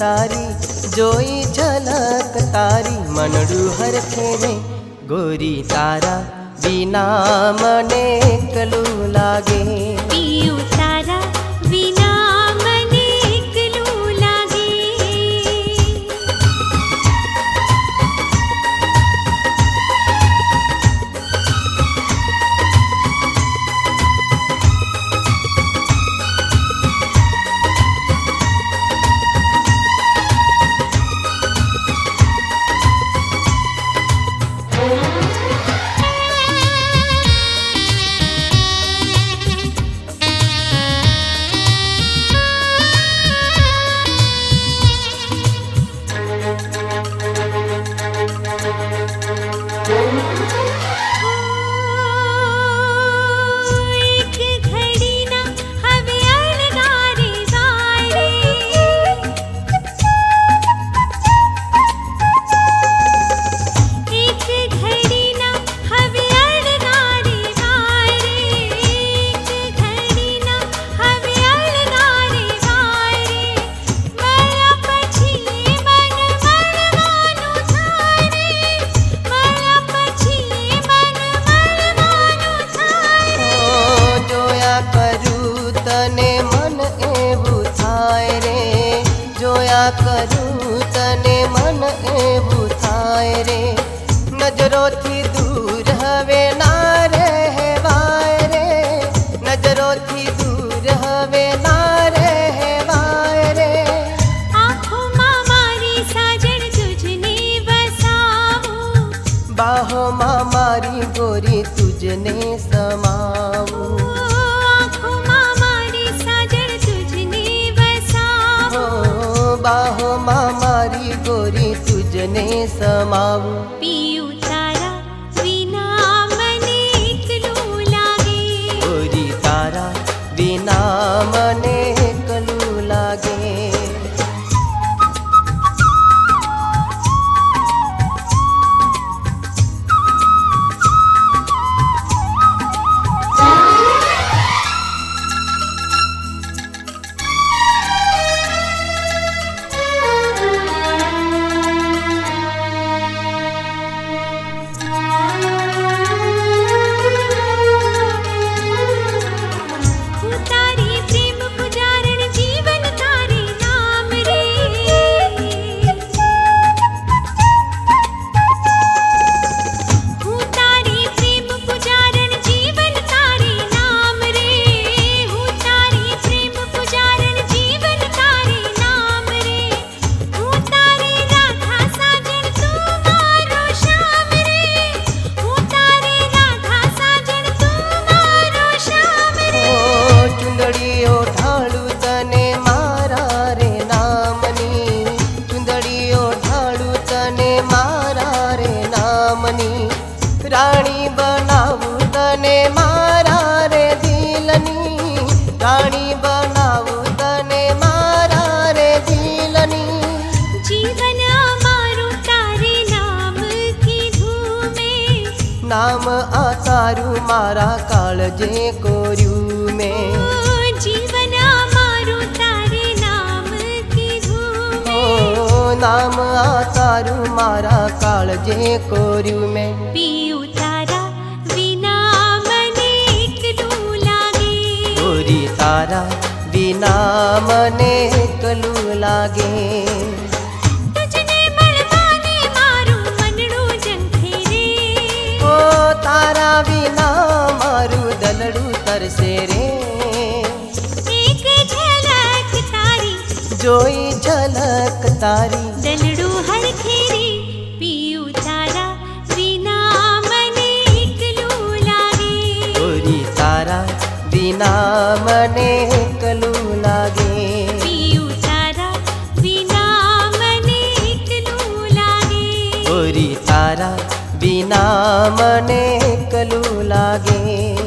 तारी जोई झलक तारी मनडू हर खेरे गोरी तारा बिना मने कलू लागे। पियू तारा बिना मने कलू लागे। करूं तने मन एवं थाय रे नजरों थी दूर हवे ना रहवाय रे नजरों थी दूर हवे ना रहवाय रे। आँखों मां मारी साजन तुझने बसाऊं बाहों मां मारी गोरी तुझने समाऊं। बाहों मां मारी गोरी तुझने समाऊं। पियू तारा बिना मने कलू लागे। गोरी तारा बिना मने कलू लागे। रानी बनाऊं तने मारा रे दिलनी रानी बनाऊं तने मारा रे दिलनी। जीवन अमारू तारे नाम की धूमे नाम आतारू मारा काळजे कोर्यू में। जीवन अमारू तारे नाम की धूमे नाम आतारू मारा काळजे कोर्यू में। पियू तारा बिना मने कलू लागे। गोरी तारा बिना मने कलू लागे। तुझने बलवाने मारू मनडू जंखे रे ओ तारा बिना मारू दलडू तरसे रे। एक झलक तारी जोई झलक तारी दलडू हर खेरी। पियू तारा बिना मने कलू लागे। गोरी तारा बिना मने कलू लागे। पियू तारा बिना मने कलू लागे। गोरी तारा बिना मने कलू लागे।